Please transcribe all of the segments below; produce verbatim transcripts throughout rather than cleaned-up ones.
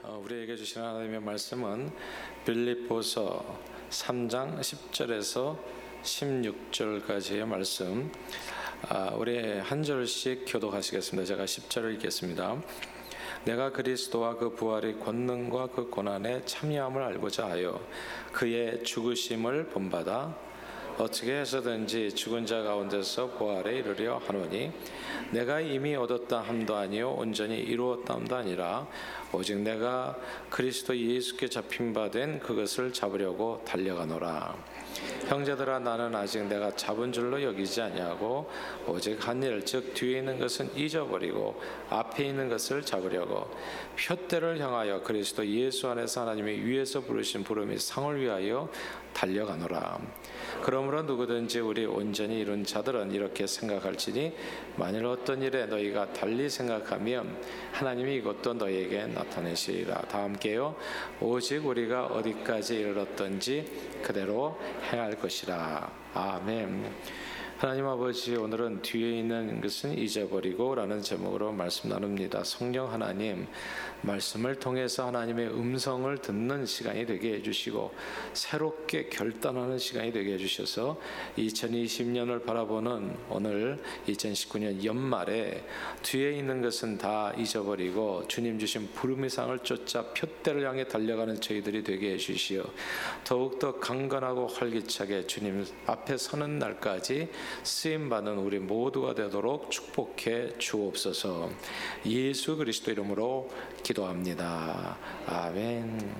우리에게 주신 하나님의 말씀은 빌립보서 삼 장 십 절에서 십육 절까지의 말씀, 우리 한 절씩 교독하시겠습니다. 제가 십 절을 읽겠습니다. 내가 그리스도와 그 부활의 권능과 그 고난에 참여함을 알고자 하여 그의 죽으심을 본받아 어떻게 해서든지 죽은 자 가운데서 부활에 이르려 하노니 내가 이미 얻었다 함도 아니요 온전히 이루었다 함도 아니라 오직 내가 그리스도 예수께 잡힌 바 된 그것을 잡으려고 달려가노라. 형제들아, 나는 아직 내가 잡은 줄로 여기지 아니하고 오직 한 일, 즉 뒤에 있는 것은 잊어버리고 앞에 있는 것을 잡으려고 표대를 향하여 그리스도 예수 안에서 하나님이 위에서 부르신 부름의 상을 위하여 달려가노라. 그러므로 누구든지 우리 온전히 이룬 자들은 이렇게 생각할지니 만일 어떤 일에 너희가 달리 생각하면 하나님이 이것도 너희에게 나타내시리라. 다 함께요. 오직 우리가 어디까지 이르렀던지 그대로 행할 것이라. 아멘. 하나님 아버지, 오늘은 뒤에 있는 것은 잊어버리고 라는 제목으로 말씀 나눕니다. 성령 하나님, 말씀을 통해서 하나님의 음성을 듣는 시간이 되게 해주시고 새롭게 결단하는 시간이 되게 해주셔서 이천이십 년을 바라보는 오늘 이천십구 년 연말에 뒤에 있는 것은 다 잊어버리고 주님 주신 부름의 상을 쫓아 표대를 향해 달려가는 저희들이 되게 해주시어 더욱더 강건하고 활기차게 주님 앞에 서는 날까지 쓰임받는 우리 모두가 되도록 축복해 주옵소서. 예수 그리스도 이름으로 기도합니다. 아멘.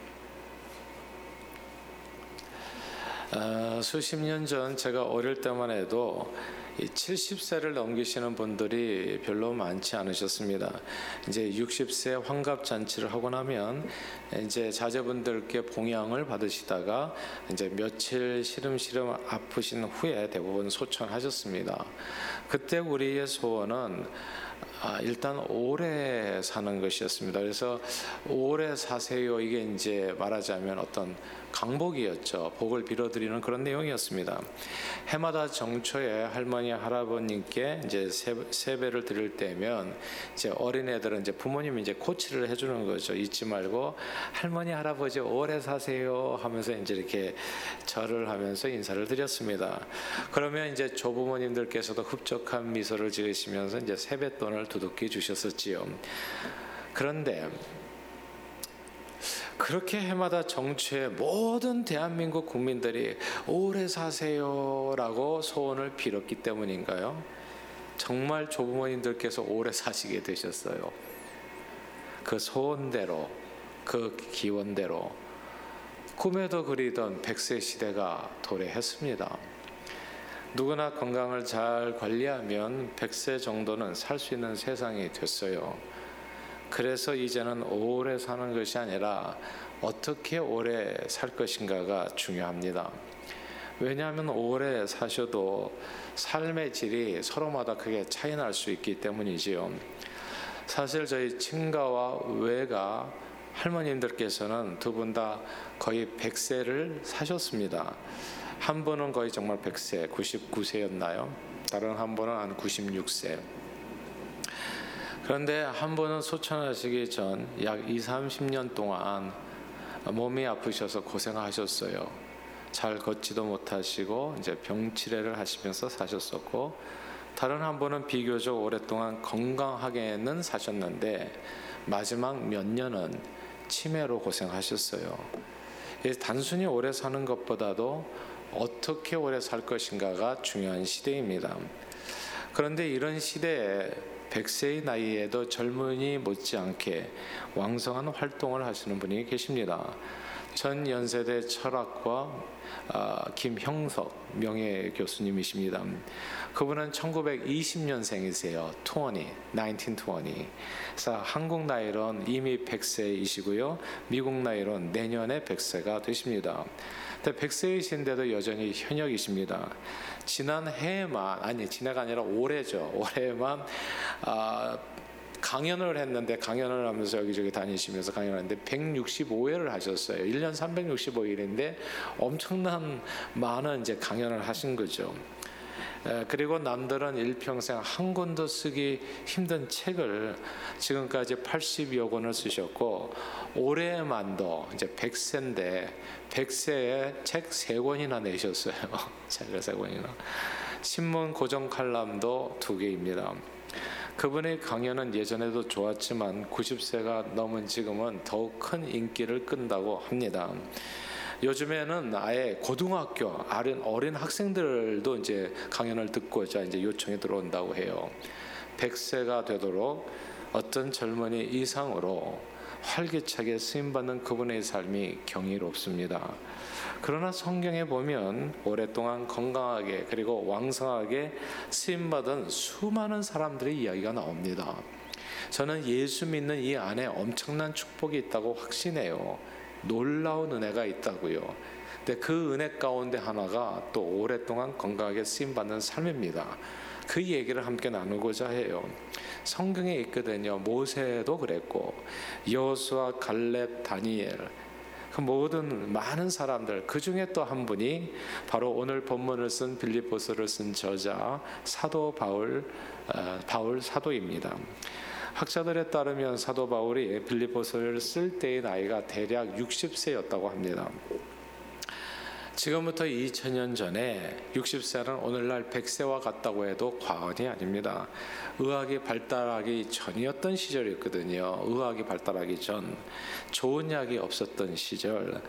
어, 수십 년 전 제가 어릴 때만 해도 칠십 세를 넘기시는 분들이 별로 많지 않으셨습니다. 이제 육십 세 환갑 잔치를 하고 나면 이제 자제분들께 봉양을 받으시다가 이제 며칠 시름시름 아프신 후에 대부분 소천하셨습니다. 그때 우리의 소원은 아, 일단 오래 사는 것이었습니다. 그래서 오래 사세요, 이게 이제 말하자면 어떤 강복이었죠. 복을 빌어드리는 그런 내용이었습니다. 해마다 정초에 할머니 할아버님께 이제 세배를 드릴 때면 이제 어린애들은 이제 부모님이 이제 코치를 해주는 거죠. 잊지 말고 할머니 할아버지 오래 사세요 하면서 이제 이렇게 절을 하면서 인사를 드렸습니다. 그러면 이제 조부모님들께서도 흡족한 미소를 지으시면서 이제 세뱃돈을 두둑히 주셨었지요. 그런데 그렇게 해마다 정초에 모든 대한민국 국민들이 오래 사세요라고 소원을 빌었기 때문인가요? 정말 조부모님들께서 오래 사시게 되셨어요. 그 소원대로, 그 기원대로 꿈에도 그리던 백세 시대가 도래했습니다. 누구나 건강을 잘 관리하면 백세 정도는 살 수 있는 세상이 됐어요. 그래서 이제는 오래 사는 것이 아니라 어떻게 오래 살 것인가가 중요합니다. 왜냐하면 오래 사셔도 삶의 질이 서로마다 크게 차이 날 수 있기 때문이지요. 사실 저희 친가와 외가 할머님들께서는 두 분 다 거의 백 세를 사셨습니다. 한 분은 거의 정말 백 세, 구십구 세였나요? 다른 한 분은 한 구십육 세. 그런데 한 분은 소천하시기 전 약 이삼십 년 동안 몸이 아프셔서 고생하셨어요. 잘 걷지도 못하시고 이제 병치레를 하시면서 사셨었고, 다른 한 분은 비교적 오랫동안 건강하게는 사셨는데 마지막 몇 년은 치매로 고생하셨어요. 단순히 오래 사는 것보다도 어떻게 오래 살 것인가가 중요한 시대입니다. 그런데 이런 시대에 백 세의 나이에도 젊은이 못지않게 왕성한 활동을 하시는 분이 계십니다. 전 연세대 철학과 어, 김형석 명예교수님이십니다. 그분은 천구백이십 년생이세요. 이십, 천구백이십. 그래서 한국 나이로는 이미 백 세이시고요. 미국 나이로는 내년에 백 세가 되십니다. 근데 백 세이신데도 여전히 현역이십니다. 지난 해에만, 아니 지난해가 아니라 올해죠. 올해만 아, 강연을 했는데, 강연을 하면서 여기저기 다니시면서 강연을 했는데 백육십오 회를 하셨어요. 일 년 삼백육십오 일인데 엄청난 많은 이제 강연을 하신 거죠. 그리고 남들은 일평생 한 권도 쓰기 힘든 책을 지금까지 팔십여 권을 쓰셨고, 올해만도 이제 백 세인데 백 세에 책 세 권이나 내셨어요. 책을 세 권이나. 신문 고정 칼럼도 두 개입니다. 그분의 강연은 예전에도 좋았지만 구십 세가 넘은 지금은 더욱 큰 인기를 끈다고 합니다. 요즘에는 아예 고등학교 어린, 어린 학생들도 이제 강연을 듣고자 이제 요청이 들어온다고 해요. 백 세가 되도록 어떤 젊은이 이상으로 활기차게 쓰임받는 그분의 삶이 경이롭습니다. 그러나 성경에 보면 오랫동안 건강하게 그리고 왕성하게 쓰임받은 수많은 사람들의 이야기가 나옵니다. 저는 예수 믿는 이 안에 엄청난 축복이 있다고 확신해요. 놀라운 은혜가 있다고요. 근데 그 은혜 가운데 하나가 또 오랫동안 건강하게 쓰임받는 삶입니다. 그 얘기를 함께 나누고자 해요. 성경에 있거든요. 모세도 그랬고 여호수아, 갈렙, 다니엘, 그 모든 많은 사람들, 그 중에 또 한 분이 바로 오늘 본문을 쓴 빌립보서를 쓴 저자 사도 바울, 어, 바울 사도입니다. 학자들에 따르면 사도 바울이 빌립보서를 쓸 때의 나이가 대략 육십 세였다고 합니다. 지금부터 이천 년 전에 육십 세는 오늘날 백 세와 같다고 해도 과언이 아닙니다. 의학이 발달하기 전이었던 시절이었거든요. 의학이 발달하기 전, 좋은 약이 없었던 시절,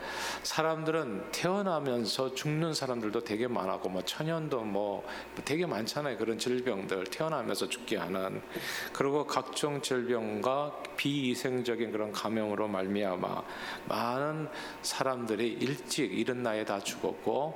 사람들은 태어나면서 죽는 사람들도 되게 많았고, 뭐 천연도 뭐 되게 많잖아요. 그런 질병들, 태어나면서 죽게 하는. 그리고 각종 질병과 비위생적인 그런 감염으로 말미암아 많은 사람들이 일찍 이른 나이에 다 죽었고,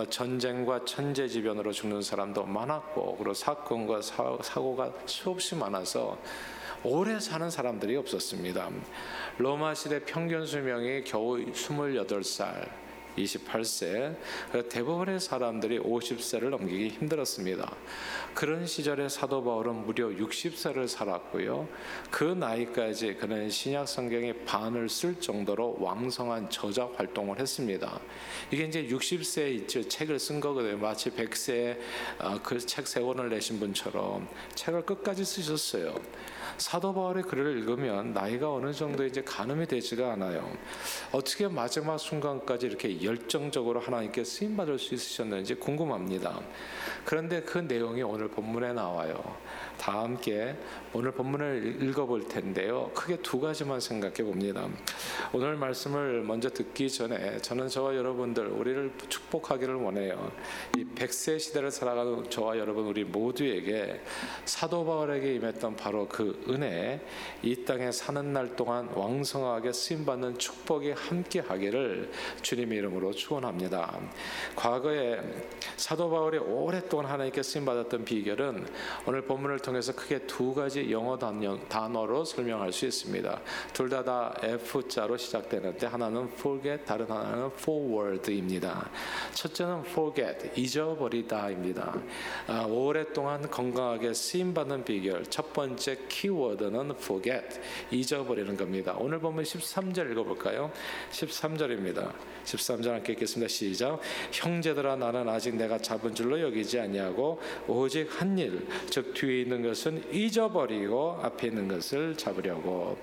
전쟁과 천재지변으로 죽는 사람도 많았고, 그리고 사건과 사, 사고가 수없이 많아서 오래 사는 사람들이 없었습니다. 로마 시대 평균 수명이 겨우 스물여덟 살, 이십팔 세, 대부분의 사람들이 오십 세를 넘기기 힘들었습니다. 그런 시절에 사도 바울은 무려 육십 세를 살았고요. 그 나이까지 그는 신약 성경의 반을 쓸 정도로 왕성한 저작 활동을 했습니다. 이게 이제 육십 세에 책을 쓴 거거든요. 마치 백 세에 그 책 세 권을 내신 분처럼 책을 끝까지 쓰셨어요. 사도 바울의 글을 읽으면 나이가 어느 정도 이제 가늠이 되지가 않아요. 어떻게 마지막 순간까지 이렇게 열정적으로 하나님께 쓰임 받을 수 있으셨는지 궁금합니다. 그런데 그 내용이 오늘 본문에 나와요. 다 함께 오늘 본문을 읽어볼 텐데요. 크게 두 가지만 생각해 봅니다. 오늘 말씀을 먼저 듣기 전에 저는 저와 여러분들 우리를 축복하기를 원해요. 이 백 세 시대를 살아가는 저와 여러분 우리 모두에게 사도 바울에게 임했던 바로 그 은혜, 이 땅에 사는 날 동안 왕성하게 쓰임받는 축복이 함께하기를 주님의 이름으로 축원합니다. 과거에 사도 바울이 오랫동안 하나님께 쓰임받았던 비결은 오늘 본문을 통해서 크게 두 가지 영어 단어, 단어로 설명할 수 있습니다. 둘 다 다 F자로 시작되는데 하나는 forget, 다른 하나는 forward입니다. 첫째는 forget, 잊어버리다입니다. 아, 오랫동안 건강하게 쓰임받는 비결, 첫 번째 키워드는 forget, 잊어버리는 겁니다. 오늘 보면 십삼 절 읽어볼까요? 십삼 절입니다. 십삼 절 함께 읽겠습니다. 시작. 형제들아, 나는 아직 내가 잡은 줄로 여기지 아니하고 오직 한 일, 즉 뒤에 있는 것은 잊어버리고 앞에 있는 것을 잡으려고.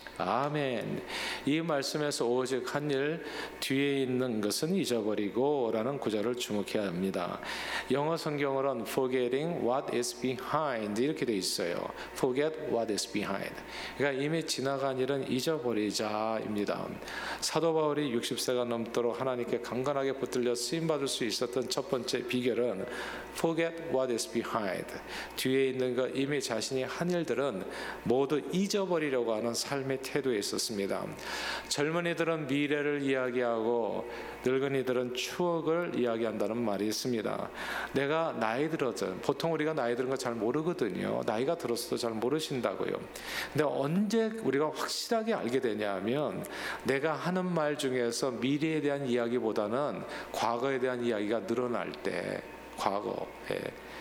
아멘. 이 말씀에서 오직 한 일, 뒤에 있는 것은 잊어버리고 라는 구절을 주목해야 합니다. 영어 성경으로는 forgetting what is behind 이렇게 돼 있어요. forget what is behind. 그러니까 이미 지나간 일은 잊어버리자입니다. 사도 바울이 육십 세가 넘도록 하나님께 강건하게 붙들려 쓰임받을 수 있었던 첫 번째 비결은 forget what is behind. 뒤에 있는 것, 이미 자신이 한 일들은 모두 잊어버리려고 하는 삶의 태도에 있었습니다. 젊은이들은 미래를 이야기하고 늙은이들은 추억을 이야기한다는 말이 있습니다. 내가 나이 들어서, 보통 우리가 나이 들은 거 잘 모르거든요. 나이가 들었어도 잘 모르신다고요. 근데 언제 우리가 확실하게 알게 되냐면 내가 하는 말 중에서 미래에 대한 이야기보다는 과거에 대한 이야기가 늘어날 때, 과거에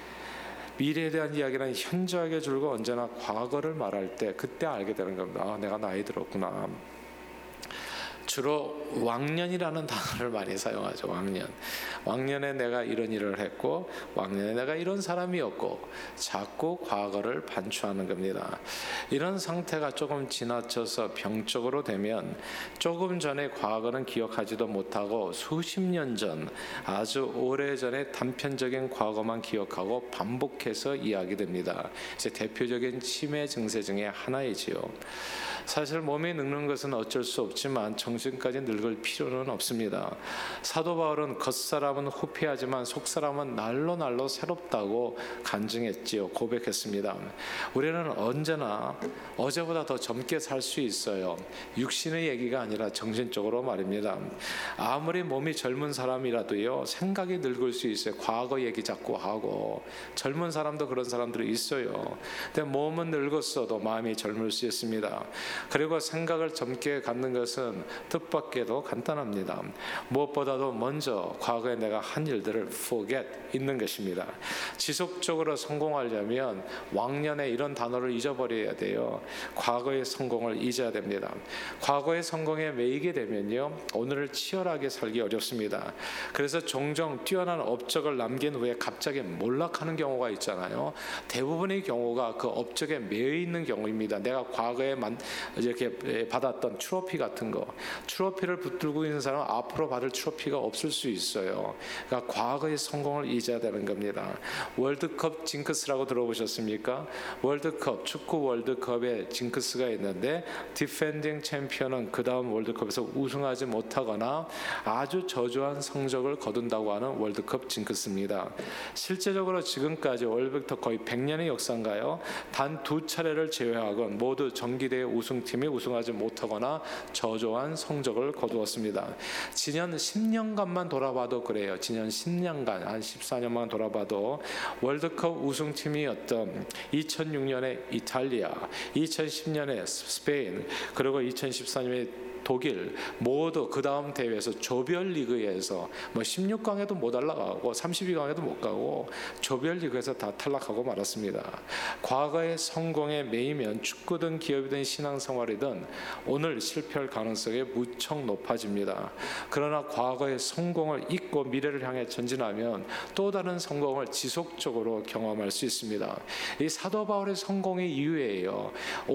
미래에 대한 이야기는 현저하게 줄고 언제나 과거를 말할 때 그때 알게 되는 겁니다. 아, 내가 나이 들었구나. 주로 왕년이라는 단어를 많이 사용하죠. 왕년. 왕년에 내가 이런 일을 했고 왕년에 내가 이런 사람이었고 자꾸 과거를 반추하는 겁니다. 이런 상태가 조금 지나쳐서 병적으로 되면 조금 전에 과거는 기억하지도 못하고 수십 년 전, 아주 오래전에 단편적인 과거만 기억하고 반복해서 이야기됩니다. 이제 대표적인 치매 증세 중에 하나이지요. 사실 몸이 늙는 것은 어쩔 수 없지만 정신까지 늙을 필요는 없습니다. 사도 바울은 겉사람은 후패하지만 속사람은 날로 날로 새롭다고 간증했지요. 고백했습니다. 우리는 언제나 어제보다 더 젊게 살 수 있어요. 육신의 얘기가 아니라 정신적으로 말입니다. 아무리 몸이 젊은 사람이라도요, 생각이 늙을 수 있어요. 과거 얘기 자꾸 하고. 젊은 사람도 그런 사람들이 있어요. 근데 몸은 늙었어도 마음이 젊을 수 있습니다. 그리고 생각을 젊게 갖는 것은 뜻밖에도 간단합니다. 무엇보다도 먼저 과거에 내가 한 일들을 forget, 잊는 것입니다. 지속적으로 성공하려면 왕년에 이런 단어를 잊어버려야 돼요. 과거의 성공을 잊어야 됩니다. 과거의 성공에 매이게 되면요, 오늘을 치열하게 살기 어렵습니다. 그래서 종종 뛰어난 업적을 남긴 후에 갑자기 몰락하는 경우가 있잖아요. 대부분의 경우가 그 업적에 매여 있는 경우입니다. 내가 과거에 만 이렇게 받았던 트로피 같은 거, 트로피를 붙들고 있는 사람은 앞으로 받을 트로피가 없을 수 있어요. 그러니까 과거의 성공을 잊어야 되는 겁니다. 월드컵 징크스라고 들어보셨습니까? 월드컵, 축구 월드컵에 징크스가 있는데 디펜딩 챔피언은 그 다음 월드컵에서 우승하지 못하거나 아주 저조한 성적을 거둔다고 하는 월드컵 징크스입니다. 실제적으로 지금까지 월드컵 거의 백 년의 역사인가요? 단 두 차례를 제외하곤 모두 정기대회 우승팀이 우승하지 못하거나 저조한 성적을 거두었습니다. 지난 십 년간만 돌아봐도 그래요. 지난 십 년간, 한 십사 년만 돌아봐도 월드컵 우승팀이었던 이천육 년에 이탈리아, 이천십 년에 스페인, 그리고 이천십사 년에 독일 모두 그 다음 대회에서 조별리그에서 뭐 십육 강에도 못 올라가고 삼십이 강에도 못 가고 조별리그에서 다 탈락하고 말았습니다. 과거의 성공에 매이면 축구든 기업이든 신앙생활이든 오늘 실패할 가능성이 무척 높아집니다. 그러나 과거의 성공을 잊고 미래를 향해 전진하면 또 다른 성공을 지속적으로 경험할 수 있습니다. 이 사도 바울의 성공의 이유예요.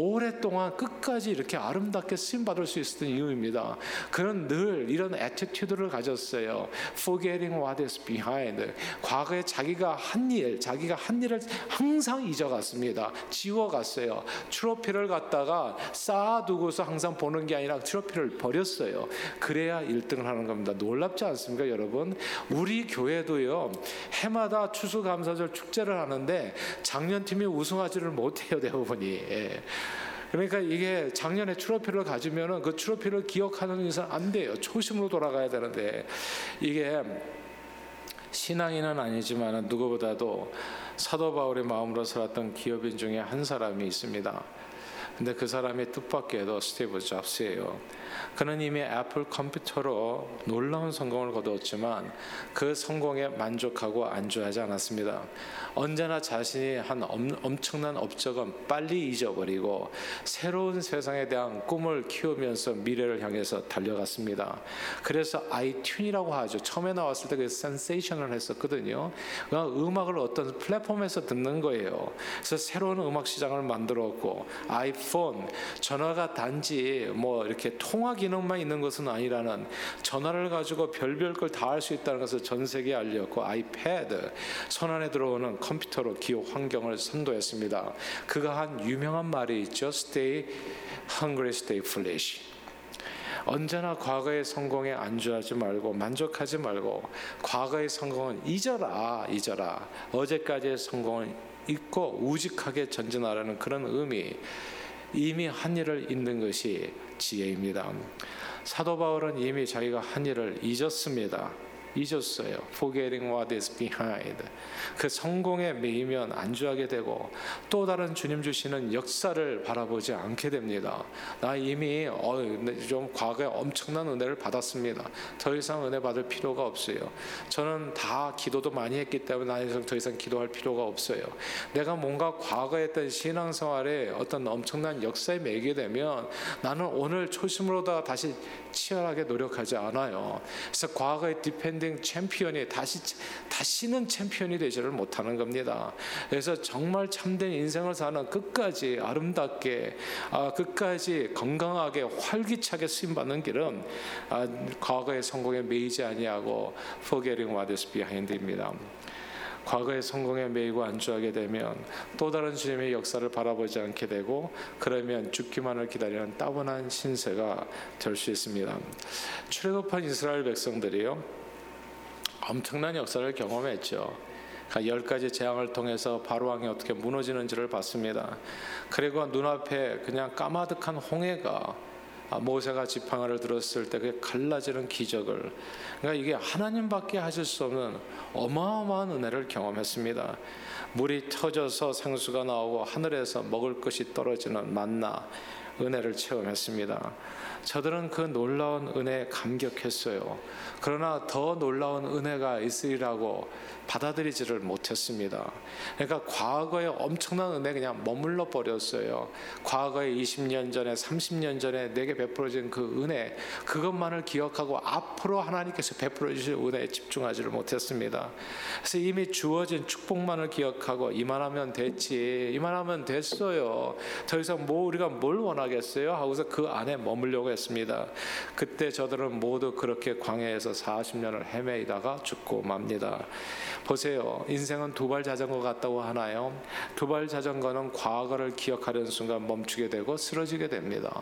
오랫동안 끝까지 이렇게 아름답게 쓰임받을 수 있었던 이유입니다. 그는 늘 이런 애티튜드를 가졌어요. Forgetting what is behind. 과거에 자기가 한 일, 자기가 한 일을 항상 잊어갔습니다. 지워갔어요. 트로피를 갖다가 쌓아두고서 항상 보는 게 아니라 트로피를 버렸어요. 그래야 일 등을 하는 겁니다. 놀랍지 않습니까, 여러분? 우리 교회도요, 해마다 추수감사절 축제를 하는데 작년팀이 우승하지를 못해요, 대부분이. 예. 그러니까 이게 작년에 트로피를 가지면은 그 트로피를 기억하는 이상 안 돼요. 초심으로 돌아가야 되는데, 이게 신앙인은 아니지만 누구보다도 사도 바울의 마음으로 살았던 기업인 중에 한 사람이 있습니다. 근데 그 사람이 뜻밖에도 스티브 잡스예요. 그는 이미 애플 컴퓨터로 놀라운 성공을 거두었지만 그 성공에 만족하고 안주하지 않았습니다. 언제나 자신이 한 엄청난 업적은 빨리 잊어버리고 새로운 세상에 대한 꿈을 키우면서 미래를 향해서 달려갔습니다. 그래서 아이튠이라고 하죠. 처음에 나왔을 때 그 센세이션을 했었거든요. 음악을 어떤 플랫폼에서 듣는 거예요. 그래서 새로운 음악 시장을 만들었고, 아이폰, 전화가 단지 뭐 이렇게 통화 기능만 있는 것은 아니라는, 전화를 가지고 별별 걸 다 할 수 있다는 것을 전 세계에 알렸고, 아이패드, 손안에 들어오는 컴퓨터로 기업 환경을 선도했습니다. 그가 한 유명한 말이 있죠. Stay hungry, stay foolish. 언제나 과거의 성공에 안주하지 말고 만족하지 말고 과거의 성공은 잊어라, 잊어라. 어제까지의 성공을 잊고 우직하게 전진하라는 그런 의미. 이미 한 일을 잊는 것이 지혜입니다. 사도 바울은 이미 자기가 한 일을 잊었습니다. 잊었어요. Forgetting what is behind. 그 성공에 매이면 안주하게 되고 또 다른 주님 주시는 역사를 바라보지 않게 됩니다. 나 이미 어, 좀 과거에 엄청난 은혜를 받았습니다. 더 이상 은혜 받을 필요가 없어요. 저는 다 기도도 많이 했기 때문에 나는 더 이상 기도할 필요가 없어요. 내가 뭔가 과거에 했던 신앙생활에 어떤 엄청난 역사에 매이게 되면 나는 오늘 초심으로다가 다시 치열하게 노력하지 않아요. 그래서 과거의 디펜딩 챔피언이 다시 다시는 챔피언이 되지를 못하는 겁니다. 그래서 정말 참된 인생을 사는 끝까지 아름답게, 아, 끝까지 건강하게 활기차게 쓰임 받는 길은 아, 과거의 성공에 매이지 아니하고 forgetting what is behind입니다. 과거의 성공에 매이고 안주하게 되면 또 다른 주님의 역사를 바라보지 않게 되고 그러면 죽기만을 기다리는 따분한 신세가 될 수 있습니다. 출애굽한 이스라엘 백성들이요 엄청난 역사를 경험했죠. 열 가지 재앙을 통해서 바로 왕이 어떻게 무너지는지를 봤습니다. 그리고 눈앞에 그냥 까마득한 홍해가 모세가 지팡이를 들었을 때 그게 갈라지는 기적을, 그러니까 이게 하나님밖에 하실 수 없는 어마어마한 은혜를 경험했습니다. 물이 터져서 생수가 나오고 하늘에서 먹을 것이 떨어지는 만나 은혜를 체험했습니다. 저들은 그 놀라운 은혜에 감격했어요. 그러나 더 놀라운 은혜가 있으리라고 받아들이지를 못했습니다. 그러니까 과거에 엄청난 은혜 그냥 머물러 버렸어요. 과거에 이십 년 전에 삼십 년 전에 내게 베풀어진 그 은혜, 그것만을 기억하고 앞으로 하나님께서 베풀어 주실 은혜에 집중하지를 못했습니다. 그래서 이미 주어진 축복만을 기억하고 이만하면 됐지, 이만하면 됐어요, 더 이상 뭐 우리가 뭘 원하겠어요 하고서 그 안에 머물려고 했습니다. 그때 저들은 모두 그렇게 광야에서 사십 년을 헤매이다가 죽고 맙니다. 보세요. 인생은 두발 자전거 같다고 하나요? 두발 자전거는 과거를 기억하려는 순간 멈추게 되고 쓰러지게 됩니다.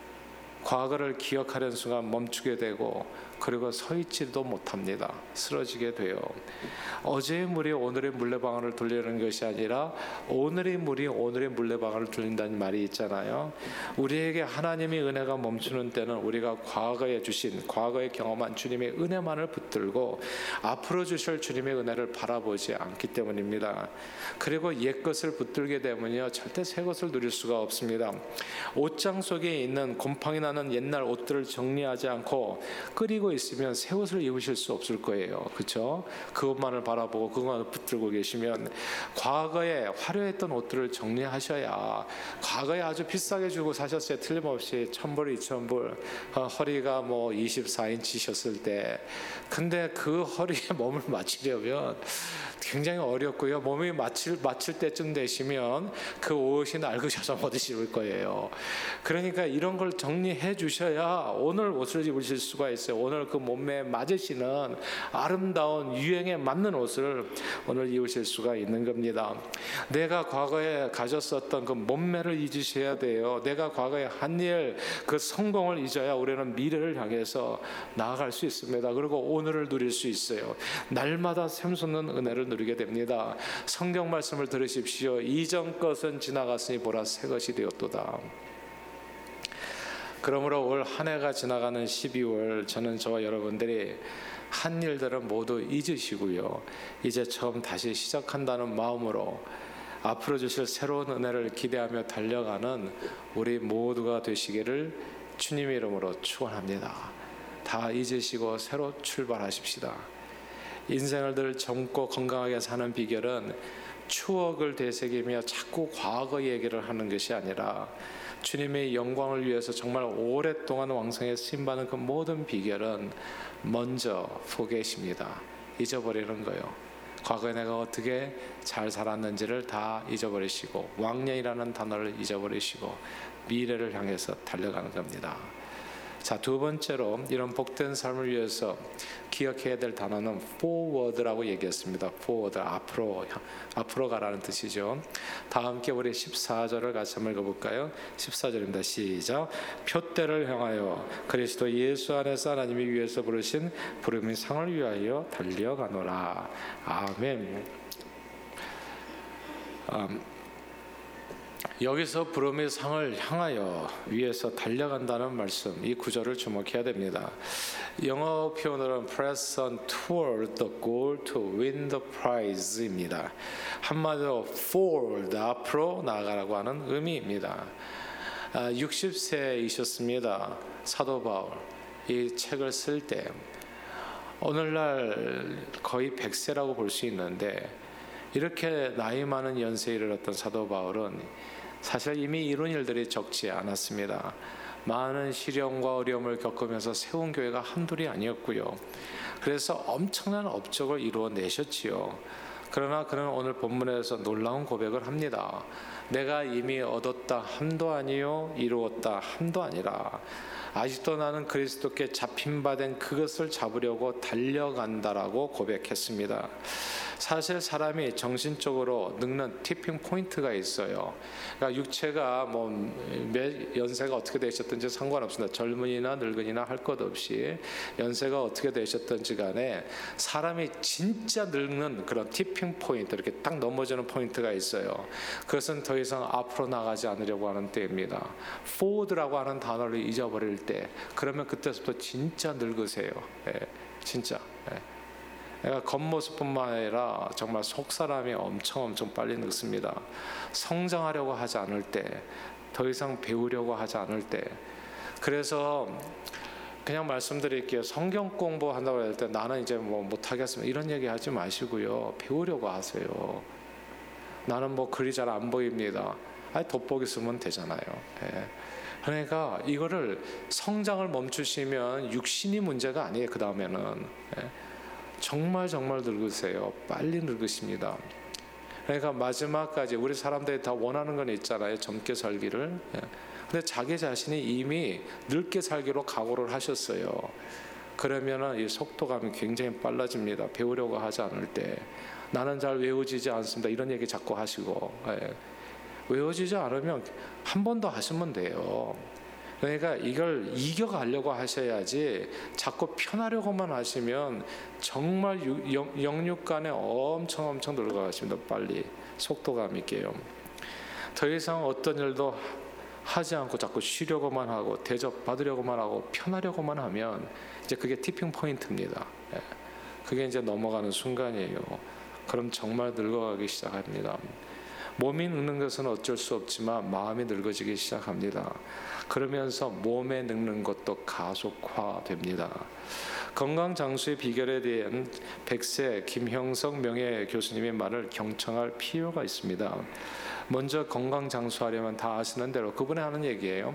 과거를 기억하려는 순간 멈추게 되고 그리고 서 있지도 못합니다. 쓰러지게 돼요. 어제의 물이 오늘의 물레방아를 돌리는 것이 아니라 오늘의 물이 오늘의 물레방아를 돌린다는 말이 있잖아요. 우리에게 하나님의 은혜가 멈추는 때는 우리가 과거에 주신, 과거에 경험한 주님의 은혜만을 붙들고 앞으로 주실 주님의 은혜를 바라보지 않기 때문입니다. 그리고 옛것을 붙들게 되면요 절대 새 것을 누릴 수가 없습니다. 옷장 속에 있는 곰팡이 나는 옛날 옷들을 정리하지 않고 끓이고 있으면 새 옷을 입으실 수 없을 거예요. 그렇죠? 그것만을 바라보고 그것만을 붙들고 계시면 과거에 화려했던 옷들을 정리하셔야, 과거에 아주 비싸게 주고 사셨어요. 틀림없이 천불, 이천불, 어, 허리가 뭐 이십사 인치셨을 때, 근데 그 허리에 몸을 맞추려면 굉장히 어렵고요. 몸이 맞출, 맞출 때쯤 되시면 그 옷이 낡으셔서 못 입을 거예요. 그러니까 이런 걸 정리해 주셔야 오늘 옷을 입으실 수가 있어요. 오늘 그 몸매에 맞으시는 아름다운 유행에 맞는 옷을 오늘 입으실 수가 있는 겁니다. 내가 과거에 가졌었던 그 몸매를 잊으셔야 돼요. 내가 과거에 한 일, 그 성공을 잊어야 우리는 미래를 향해서 나아갈 수 있습니다. 그리고 오늘을 누릴 수 있어요. 날마다 샘솟는 은혜를 누리게 됩니다. 성경 말씀을 들으십시오. 이전 것은 지나갔으니 보라 새 것이 되었도다. 그러므로 올 한 해가 지나가는 십이월, 저는 저와 여러분들이 한 일들은 모두 잊으시고요, 이제 처음 다시 시작한다는 마음으로 앞으로 주실 새로운 은혜를 기대하며 달려가는 우리 모두가 되시기를 주님의 이름으로 축원합니다. 다 잊으시고 새로 출발하십시다. 인생을 늘 젊고 건강하게 사는 비결은 추억을 되새기며 자꾸 과거 얘기를 하는 것이 아니라 주님의 영광을 위해서 정말 오랫동안 왕성에 쓰임받는 그 모든 비결은 먼저 forget입니다. 잊어버리는 거예요. 과거에 내가 어떻게 잘 살았는지를 다 잊어버리시고 왕년이라는 단어를 잊어버리시고 미래를 향해서 달려가는 겁니다. 자, 두 번째로 이런 복된 삶을 위해서 기억해야 될 단어는 forward라고 얘기했습니다. forward, 앞으로, 앞으로 가라는 뜻이죠. 다 함께 우리 십사 절을 같이 한번 읽어볼까요? 십사 절입니다. 시작. 표대를 향하여 그리스도 예수 안에서 하나님이 위에서 부르신 부름의 상을 위하여 달려가노라. 아멘. 음, 여기서 부름의 상을 향하여 위에서 달려간다는 말씀, 이 구절을 주목해야 됩니다. 영어 표현으로는 press on toward the goal to win the prize입니다. 한마디로 forward, 앞으로 나아가라고 하는 의미입니다. 아, 육십 세이셨습니다. 사도 바울. 이 책을 쓸 때 오늘날 거의 백 세라고 볼 수 있는데, 이렇게 나이 많은 연세에 이르렀던 사도 바울은 사실 이미 이룬 일들이 적지 않았습니다. 많은 시련과 어려움을 겪으면서 세운 교회가 한둘이 아니었고요. 그래서 엄청난 업적을 이루어내셨지요. 그러나 그는 오늘 본문에서 놀라운 고백을 합니다. 내가 이미 얻었다 함도 아니요 이루었다 함도 아니라 아직도 나는 그리스도께 잡힌 바 된 그것을 잡으려고 달려간다라고 고백했습니다. 사실 사람이 정신적으로 늙는 티핑 포인트가 있어요. 그러니까 육체가 뭐 몇 연세가 어떻게 되셨든지 상관없습니다. 젊은이나 늙은이나 할 것 없이 연세가 어떻게 되셨든지 간에 사람이 진짜 늙는 그런 티핑 포인트, 이렇게 딱 넘어지는 포인트가 있어요. 그것은 더 이상 앞으로 나가지 않으려고 하는 때입니다. forward라고 하는 단어를 잊어버릴 때, 그러면 그때부터 진짜 늙으세요. 예, 진짜. 예. 그러니까 겉모습뿐만 아니라 정말 속사람이 엄청 엄청 빨리 늙습니다. 성장하려고 하지 않을 때, 더 이상 배우려고 하지 않을 때. 그래서 그냥 말씀드릴게요. 성경 공부한다고 할 때 나는 이제 뭐 못하겠습니다, 이런 얘기 하지 마시고요. 배우려고 하세요. 나는 뭐 글이 잘 안 보입니다. 아니, 돋보기 쓰면 되잖아요. 예. 그러니까 이거를 성장을 멈추시면 육신이 문제가 아니에요. 그 다음에는 예. 정말 정말 늙으세요. 빨리 늙으십니다. 그러니까 마지막까지 우리 사람들이 다 원하는 건 있잖아요. 젊게 살기를. 근데 자기 자신이 이미 늙게 살기로 각오를 하셨어요. 그러면은 이 속도감이 굉장히 빨라집니다. 배우려고 하지 않을 때. 나는 잘 외워지지 않습니다, 이런 얘기 자꾸 하시고. 예. 외워지지 않으면 한 번 더 하시면 돼요. 그러니까 이걸 이겨가려고 하셔야지, 자꾸 편하려고만 하시면 정말 영육간에 엄청 엄청 늙어가십니다. 빨리 속도감 있게요. 더 이상 어떤 일도 하지 않고 자꾸 쉬려고만 하고 대접받으려고만 하고 편하려고만 하면 이제 그게 티핑 포인트입니다. 그게 이제 넘어가는 순간이에요. 그럼 정말 늙어가기 시작합니다. 몸이 늙는 것은 어쩔 수 없지만 마음이 늙어지기 시작합니다. 그러면서 몸에 늙는 것도 가속화됩니다. 건강 장수의 비결에 대한 백세 김형석 명예 교수님의 말을 경청할 필요가 있습니다. 먼저 건강 장수하려면 다 아시는 대로 그분이 하는 얘기예요.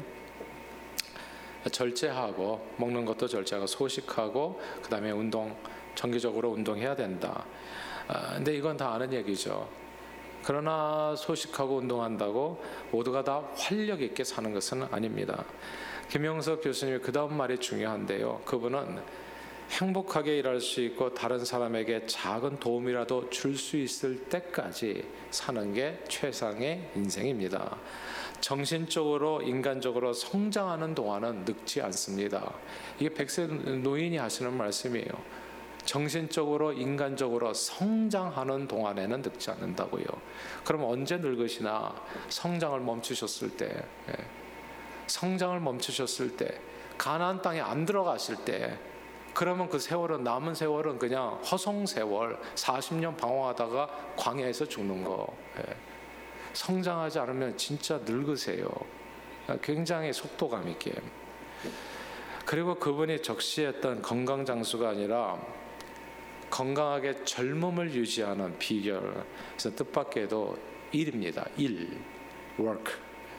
절제하고, 먹는 것도 절제하고, 소식하고, 그 다음에 운동, 정기적으로 운동해야 된다. 아, 근데 이건 다 아는 얘기죠. 그러나 소식하고 운동한다고 모두가 다 활력 있게 사는 것은 아닙니다. 김영석 교수님의 그 다음 말이 중요한데요. 그분은 행복하게 일할 수 있고 다른 사람에게 작은 도움이라도 줄 수 있을 때까지 사는 게 최상의 인생입니다. 정신적으로 인간적으로 성장하는 동안은 늙지 않습니다. 이게 백세 노인이 하시는 말씀이에요. 정신적으로 인간적으로 성장하는 동안에는 늙지 않는다고요. 그럼 언제 늙으시나? 성장을 멈추셨을 때, 예. 성장을 멈추셨을 때, 가나안 땅에 안 들어가실 때, 그러면 그 세월은, 남은 세월은 그냥 허송 세월, 사십 년 방황하다가 광야에서 죽는 거. 예. 성장하지 않으면 진짜 늙으세요. 굉장히 속도감 있게. 그리고 그분이 적시했던 건강 장수가 아니라 건강하게 젊음을 유지하는 비결, 그래서 뜻밖에도 일입니다. 일, work.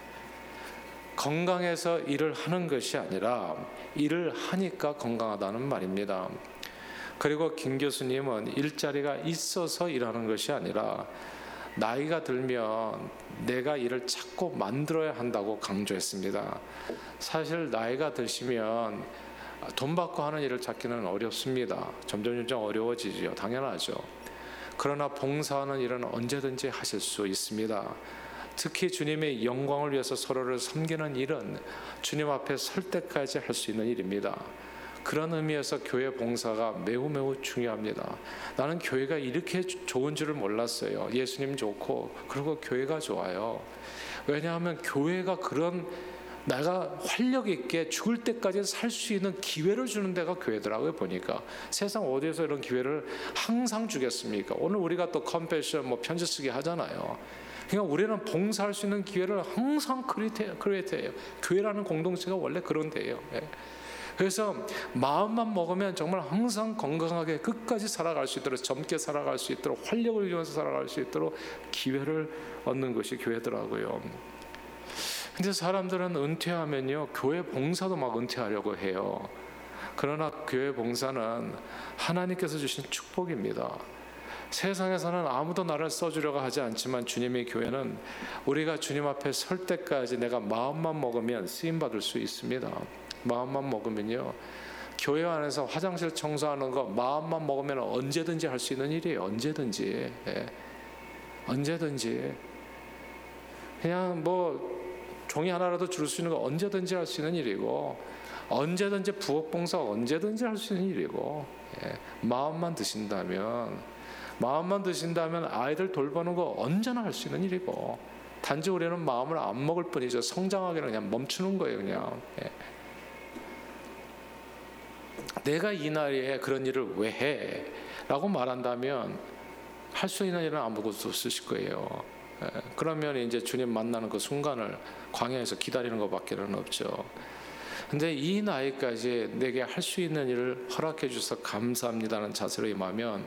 건강해서 일을 하는 것이 아니라 일을 하니까 건강하다는 말입니다. 그리고 김 교수님은 일자리가 있어서 일하는 것이 아니라 나이가 들면 내가 일을 찾고 만들어야 한다고 강조했습니다. 사실 나이가 드시면 돈 받고 하는 일을 찾기는 어렵습니다. 점점 점점 어려워지죠. 당연하죠. 그러나 봉사하는 일은 언제든지 하실 수 있습니다. 특히 주님의 영광을 위해서 서로를 섬기는 일은 주님 앞에 설 때까지 할 수 있는 일입니다. 그런 의미에서 교회 봉사가 매우 매우 중요합니다. 나는 교회가 이렇게 좋은 줄을 몰랐어요. 예수님 좋고, 그리고 교회가 좋아요. 왜냐하면 교회가 그런 내가 활력 있게 죽을 때까지 살 수 있는 기회를 주는 데가 교회더라고요. 보니까 세상 어디에서 이런 기회를 항상 주겠습니까? 오늘 우리가 또 컴패션 뭐 편지 쓰기 하잖아요. 그러니까 우리는 봉사할 수 있는 기회를 항상 크리에이트해요. 교회라는 공동체가 원래 그런 데예요. 예. 그래서 마음만 먹으면 정말 항상 건강하게 끝까지 살아갈 수 있도록, 젊게 살아갈 수 있도록, 활력을 이용해서 살아갈 수 있도록 기회를 얻는 것이 교회더라고요. 근데 사람들은 은퇴하면요, 교회 봉사도 막 은퇴하려고 해요. 그러나 교회 봉사는 하나님께서 주신 축복입니다. 세상에서는 아무도 나를 써주려고 하지 않지만 주님의 교회는 우리가 주님 앞에 설 때까지 내가 마음만 먹으면 쓰임받을 수 있습니다. 마음만 먹으면요, 교회 안에서 화장실 청소하는 거 마음만 먹으면 언제든지 할 수 있는 일이에요. 언제든지. 예. 언제든지. 그냥 뭐 종이 하나라도 줄 수 있는 거 언제든지 할 수 있는 일이고, 언제든지 부엌봉사 언제든지 할 수 있는 일이고, 예. 마음만 드신다면 마음만 드신다면 아이들 돌보는 거 언제나 할 수 있는 일이고, 단지 우리는 마음을 안 먹을 뿐이죠. 성장하기는 그냥 멈추는 거예요. 그냥. 예. 내가 이 나이에 그런 일을 왜 해? 라고 말한다면 할 수 있는 일은 아무것도 없으실 거예요. 예. 그러면 이제 주님 만나는 그 순간을 광야에서 기다리는 것밖에는 없죠. 근데 이 나이까지 내게 할 수 있는 일을 허락해 주셔서 감사합니다는 자세로 임하면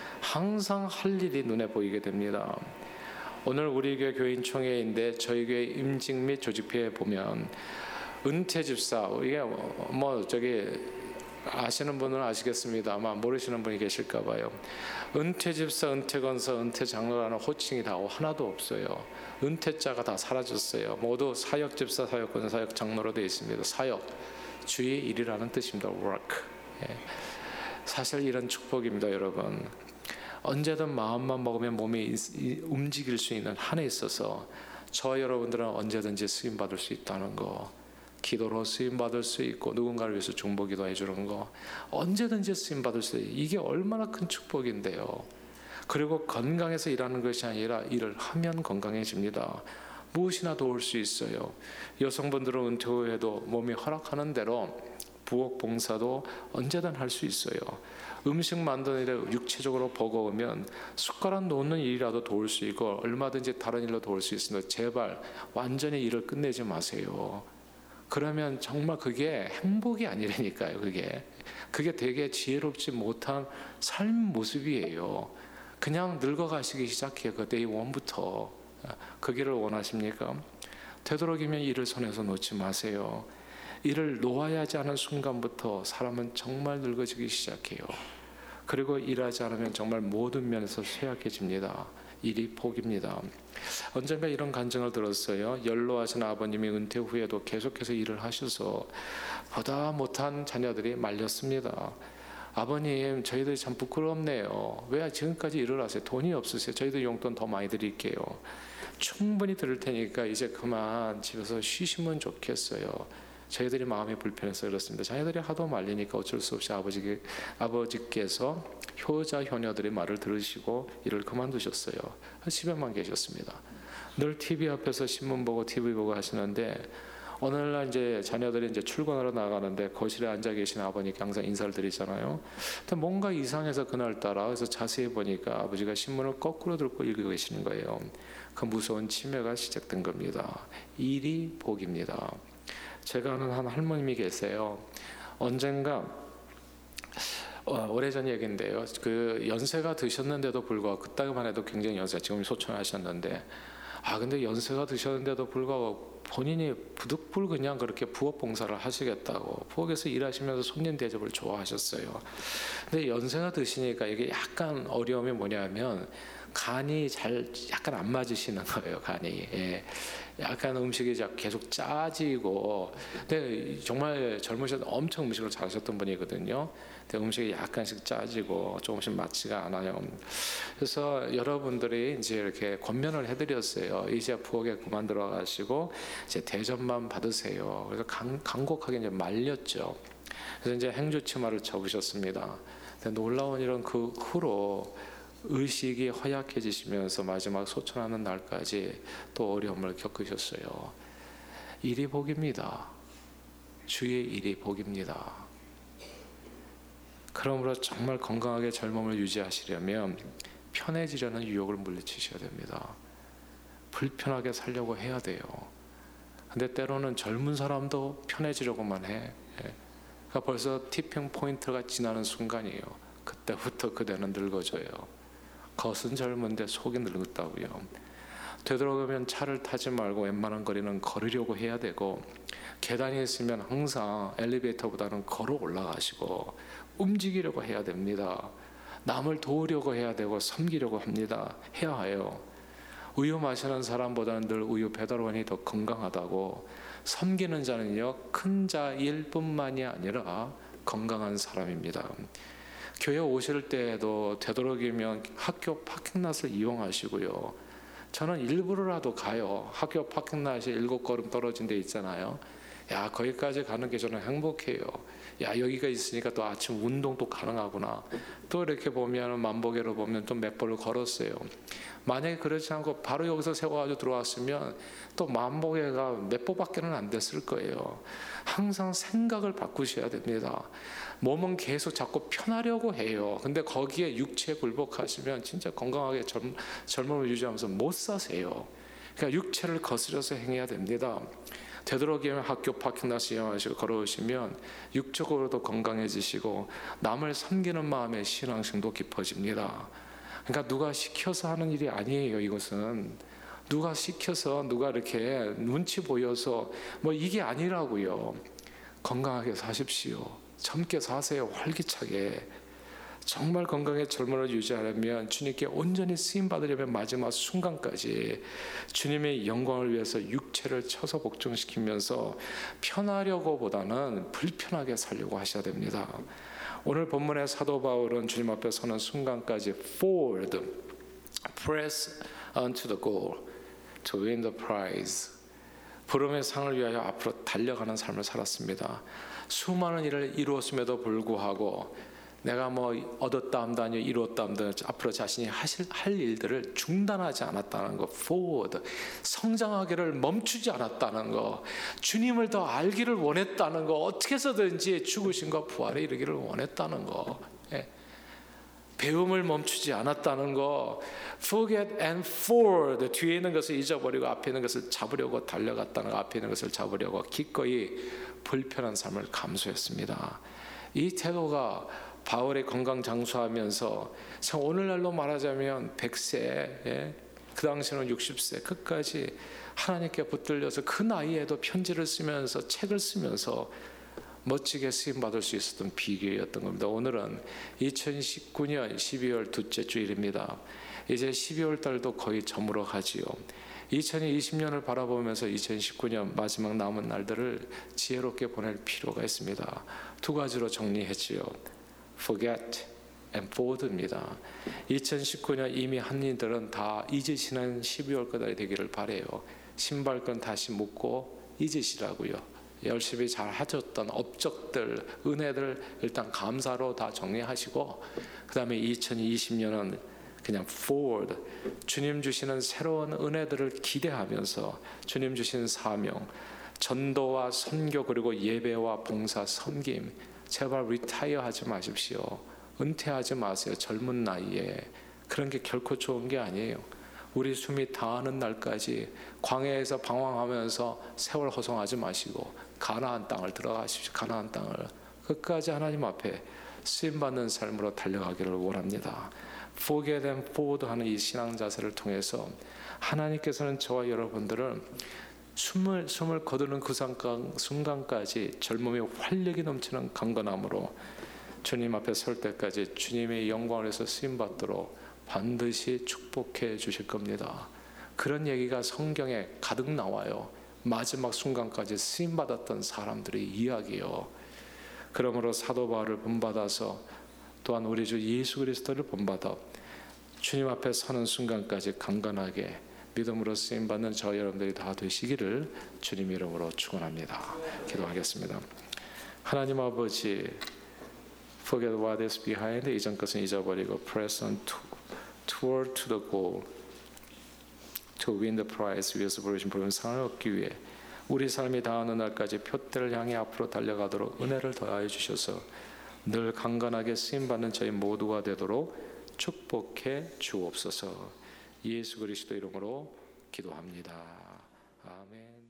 항상 할 일이 눈에 보이게 됩니다. 오늘 우리 교회 교인총회인데 저희 교회 임직 및 조직회에 보면 은퇴 집사, 이게 뭐 저기 아시는 분은 아시겠습니다. 아마 모르시는 분이 계실까 봐요. 은퇴 집사, 은퇴 건사, 은퇴 장로라는 호칭이 다 하나도 없어요. 은퇴자가 다 사라졌어요. 모두 사역 집사, 사역 건사, 사역 장로로 되어 있습니다. 사역, 주의 일이라는 뜻입니다. work. 예. 사실 이런 축복입니다, 여러분. 언제든 마음만 먹으면 몸이 움직일 수 있는 한에 있어서 저 여러분들은 언제든지 쓰임받을 수 있다는 거, 기도로 쓰임받을 수 있고 누군가를 위해서 중보기도 해주는 거 언제든지 쓰임받을 수 있어요. 이게 얼마나 큰 축복인데요. 그리고 건강해서 일하는 것이 아니라 일을 하면 건강해집니다. 무엇이나 도울 수 있어요. 여성분들은 은퇴 후에도 몸이 허락하는 대로 부엌 봉사도 언제든 할 수 있어요. 음식 만드는 일에 육체적으로 버거우면 숟가락 놓는 일이라도 도울 수 있고 얼마든지 다른 일로 도울 수 있습니다. 제발 완전히 일을 끝내지 마세요. 그러면 정말 그게 행복이 아니라니까요. 그게 그게 되게 지혜롭지 못한 삶 모습이에요. 그냥 늙어가시기 시작해요. 그 데이 원부터. 그 길을 원하십니까? 되도록이면 일을 손에서 놓지 마세요. 일을 놓아야 하지 않은 순간부터 사람은 정말 늙어지기 시작해요. 그리고 일하지 않으면 정말 모든 면에서 쇠약해집니다. 일이 복입니다. 언젠가 이런 간증을 들었어요. 연로하신 아버님이 은퇴 후에도 계속해서 일을 하셔서 보다 못한 자녀들이 말렸습니다. 아버님, 저희들이 참 부끄럽네요. 왜 지금까지 일을 하세요? 돈이 없으세요? 저희들 용돈 더 많이 드릴게요. 충분히 들을 테니까 이제 그만 집에서 쉬시면 좋겠어요. 저희들이 마음이 불편해서 그렇습니다. 자녀들이 하도 말리니까 어쩔 수 없이 아버지, 아버지께서 효자 효녀들의 말을 들으시고 일을 그만두셨어요. 집에만 계셨습니다. 늘 티비 앞에서 신문 보고 티비 보고 하시는데 오늘날 이제 자녀들이 이제 출근하러 나가는데 거실에 앉아 계신 아버님께 항상 인사를 드리잖아요. 근데 뭔가 이상해서 그날따라 그래서 자세히 보니까 아버지가 신문을 거꾸로 들고 읽고 계시는 거예요. 그 무서운 치매가 시작된 겁니다. 일이 복입니다. 제가 아는 한 할머님이 계세요. 언젠가 어, 오래전 얘기인데요. 그 연세가 드셨는데도 불구하고 그때만 해도 굉장히 연세, 지금 소천하셨는데 아 근데 연세가 드셨는데도 불구하고 본인이 부득불 그냥 그렇게 부엌 봉사를 하시겠다고 부엌에서 일하시면서 손님 대접을 좋아하셨어요. 근데 연세가 드시니까 이게 약간 어려움이 뭐냐면 간이 잘 약간 안 맞으시는 거예요. 간이. 예. 약간 음식이 계속 짜지고, 근데 정말 젊으셔도 엄청 음식을 잘하셨던 분이거든요. 근데 음식이 약간씩 짜지고 조금씩 맞지가 않아요. 그래서 여러분들이 이제 이렇게 권면을 해드렸어요. 이제 부엌에 그만 들어가시고 이제 대접만 받으세요. 그래서 강, 간곡하게 이제 말렸죠. 그래서 이제 행주치마를 접으셨습니다. 근데 놀라운 일은 그 후로 의식이 허약해지시면서 마지막 소천하는 날까지 또 어려움을 겪으셨어요. 일이 복입니다. 주의 일이 복입니다. 그러므로 정말 건강하게 젊음을 유지하시려면 편해지려는 유혹을 물리치셔야 됩니다. 불편하게 살려고 해야 돼요. 근데 때로는 젊은 사람도 편해지려고만 해. 그러니까 벌써 티핑 포인트가 지나는 순간이에요. 그때부터 그대는 늙어져요. 겉은 젊은데 속이 늙었다고요. 되도록이면 차를 타지 말고 웬만한 거리는 걸으려고 해야 되고, 계단이 있으면 항상 엘리베이터보다는 걸어 올라가시고 움직이려고 해야 됩니다. 남을 도우려고 해야 되고 섬기려고 합니다. 해야 해요. 우유 마시는 사람보다는 늘 우유 배달원이 더 건강하다고, 섬기는 자는요 큰 자일 뿐만이 아니라 건강한 사람입니다. 교회 오실 때에도 되도록이면 학교 파킹랏을 이용하시고요. 저는 일부러라도 가요. 학교 파킹랏이 일곱 걸음 떨어진 데 있잖아요. 야, 거기까지 가는 게 저는 행복해요. 야, 여기가 있으니까 또 아침 운동도 가능하구나. 또 이렇게 보면 만보계로 보면 또 몇 번을 걸었어요. 만약에 그렇지 않고 바로 여기서 세워가지고 들어왔으면 또 만보계가 몇 보밖에는 안 됐을 거예요. 항상 생각을 바꾸셔야 됩니다. 몸은 계속 자꾸 편하려고 해요. 근데 거기에 육체에 굴복하시면 진짜 건강하게 젊, 젊음을 유지하면서 못 사세요. 그러니까 육체를 거스려서 행해야 됩니다. 되도록이면 학교 파킹랏 이용하시고 걸어오시면 육적으로도 건강해지시고 남을 섬기는 마음의 신앙심도 깊어집니다. 그러니까 누가 시켜서 하는 일이 아니에요. 이것은 누가 시켜서 누가 이렇게 눈치 보여서 뭐 이게 아니라고요. 건강하게 사십시오. 젊게 사세요. 활기차게. 정말 건강의 젊음을 유지하려면, 주님께 온전히 쓰임받으려면 마지막 순간까지 주님의 영광을 위해서 육체를 쳐서 복종시키면서 편하려고 보다는 불편하게 살려고 하셔야 됩니다. 오늘 본문의 사도 바울은 주님 앞에 서는 순간까지 forward, press onto the goal, to win the prize, 부름의 상을 위하여 앞으로 달려가는 삶을 살았습니다. 수많은 일을 이루었음에도 불구하고 내가 뭐 얻었다 함도 아니요 이루었다 함도 앞으로 자신이 하실, 할 일들을 중단하지 않았다는 거, forward, 성장하기를 멈추지 않았다는 거, 주님을 더 알기를 원했다는 거, 어떻게 해서든지 죽으심과 부활에 이르기를 원했다는 거, 예. 배움을 멈추지 않았다는 거, forget and forward, 뒤에 있는 것을 잊어버리고 앞에 있는 것을 잡으려고 달려갔다는 거, 앞에 있는 것을 잡으려고 기꺼이 불편한 삶을 감수했습니다. 이 태도가 바울의 건강 장수하면서, 오늘날로 말하자면 백 세, 예? 그 당시는 육십 세 끝까지 하나님께 붙들려서 그 나이에도 편지를 쓰면서 책을 쓰면서 멋지게 쓰임받을 수 있었던 비결이었던 겁니다. 오늘은 이천십구 년 십이월 둘째 주일입니다. 이제 십이월 달도 거의 저물어 가지요. 이천이십 년을 바라보면서 이천십구 년 마지막 남은 날들을 지혜롭게 보낼 필요가 있습니다. 두 가지로 정리했지요. forget and forward입니다. 이천십구 년 이미 한 일들은 다 잊으시는 십이월 끝날이 되기를 바래요. 신발끈 다시 묶고 잊으시라고요. 열심히 잘 하셨던 업적들, 은혜들 일단 감사로 다 정리하시고, 그 다음에 이천이십 년은 그냥 forward, 주님 주시는 새로운 은혜들을 기대하면서 주님 주신 사명, 전도와 선교, 그리고 예배와 봉사, 섬김, 제발 리타이어 하지 마십시오. 은퇴하지 마세요. 젊은 나이에. 그런 게 결코 좋은 게 아니에요. 우리 숨이 다하는 날까지 광야에서 방황하면서 세월 허송하지 마시고 가나안 땅을 들어가십시오. 가나안 땅을 끝까지 하나님 앞에 쓰임받는 삶으로 달려가기를 원합니다. forget and forward 하는 이 신앙 자세를 통해서 하나님께서는 저와 여러분들을 숨을, 숨을 거두는 그 순간까지 젊음의 활력이 넘치는 강건함으로 주님 앞에 설 때까지 주님의 영광을 위해서 쓰임받도록 반드시 축복해 주실 겁니다. 그런 얘기가 성경에 가득 나와요. 마지막 순간까지 쓰임받았던 사람들의 이야기요. 그러므로 사도 바울을 본받아서, 또한 우리 주 예수 그리스도를 본받아 주님 앞에 서는 순간까지 강건하게 믿음으로 쓰임받는 저 여러분들이 다 되시기를 주님 이름으로 축원합니다. 기도하겠습니다. 하나님 아버지, forget what is behind, 이전 것은 잊어버리고 press on to toward to the goal, to win the prize 위에서 부르신 부른 상을 얻기 위해 우리 삶이 다하는 날까지 표대를 향해 앞으로 달려가도록 은혜를 더하여 주셔서 늘 강건하게 쓰임받는 저희 모두가 되도록 축복해 주옵소서. 예수 그리스도 이름으로 기도합니다. 아멘.